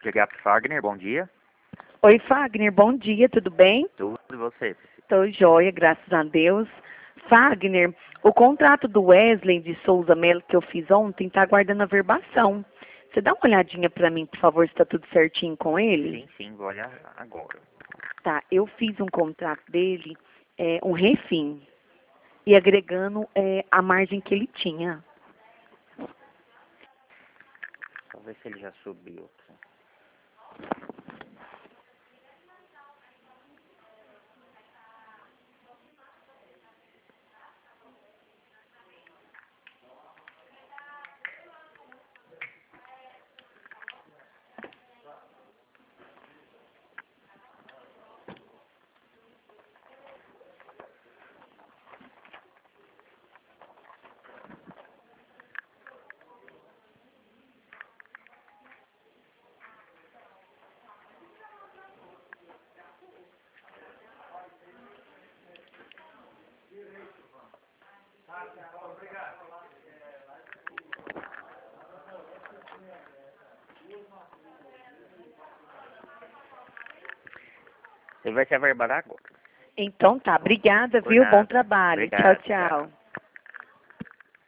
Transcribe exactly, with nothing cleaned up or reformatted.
Chegar para Fagner, bom dia. Oi, Fagner, bom dia, tudo bem? Tudo e você, Priscila? Tô joia, graças a Deus. Fagner, o contrato do Wesley de Souza Melo que eu fiz ontem tá aguardando a verbação. Você dá uma olhadinha pra mim, por favor, se tá tudo certinho com ele? Sim, sim, vou olhar agora. Tá, eu fiz um contrato dele, é, um refim, e agregando é, a margem que ele tinha. Vou ver se ele já subiu. Ele vai se averbar agora. Então tá, obrigada, Por viu? Bom nada. trabalho. Obrigado, Tchau, tchau. tchau.